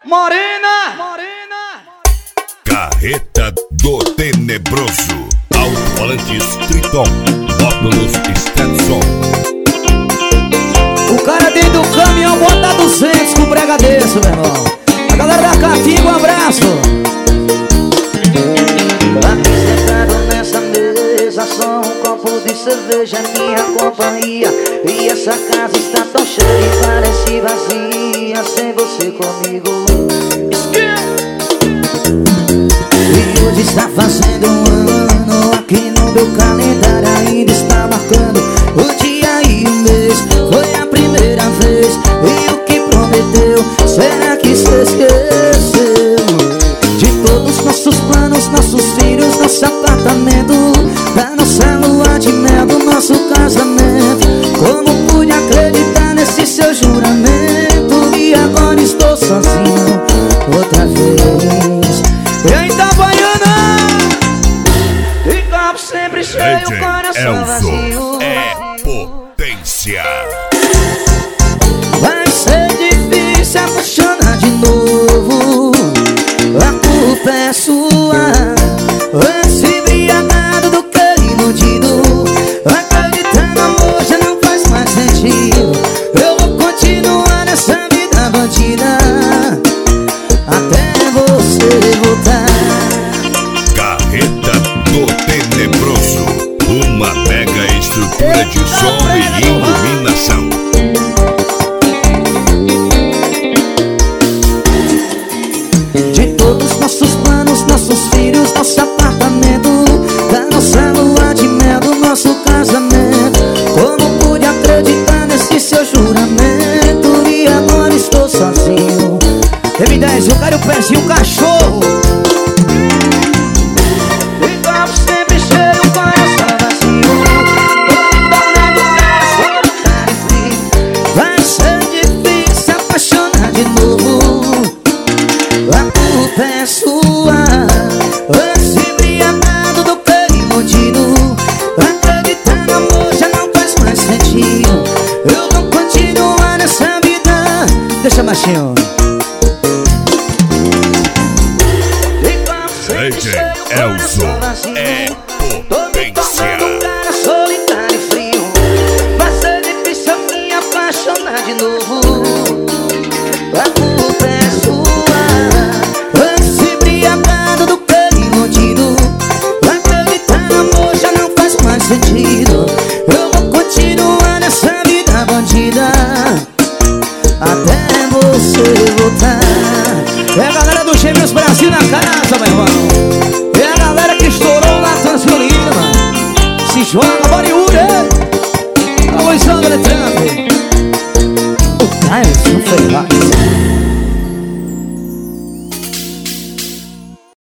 Morena! Carreta do Tenebroso. Alto-falantes Triton. Módulos Stetson. O cara dentro do caminhão bota 200 com brega desse, meu irmão. A galera da Catinga, um abraço. Aqui sentado nessa mesa, só um copo de cerveja, minha companhia. E essa casa está tão cheia e parece vazia sem você comigo. E hoje está fazendo um ano, aqui no meu calendário ainda está marcando o dia e o mês. Foi a primeira vez, e o que prometeu, será que você esqueceu? De todos nossos planos, nossos filhos, nosso apartamento, da nossa lua de mel, do nosso casamento. Como pude acreditar nesse seu juramento? E agora estou sozinho outra vez. E aí, Itabaiana! E copo sempre cheio, coração vazio. É potência. Vai ser difícil apaixonar de novo. A culpa é sua. Esse embriagado do que iludido. Acreditar no amor já não faz mais sentido. Eu vou continuar nessa vida bandida até você voltar. Carreta do Tenebroso. Uma mega estrutura de som e iluminação. De todos nossos planos, nossos filhos, nosso apartamento, da nossa lua de mel, do nosso casamento. Como pude acreditar nesse seu juramento? E agora estou sozinho. M10, eu quero o pezinho, o cachorro. E copo sempre cheio, coração vazio. Tornando cara frio. Vai ser difícil apaixonar de novo. A culpa é sua. Esse embriagado do que iludido. Acreditar no amor já não faz mais sentido. Eu vou continuar nessa vida. Deixa machinho. DJ Elzo é potência. Cara solitário e frio. Vai ser difícil eu me apaixonar de novo. A culpa é sua. Esse embriagado do que iludido. Acreditar no amor já não faz mais sentido. Eu vou continuar nessa vida bandida até você voltar. É a galera do Gêmeos Brasil na casa, meu irmão. É a galera que estourou lá Transfilina, mano. Se joga, Bollywood, é? A Luizão Eletrante. O Caio não foi lá.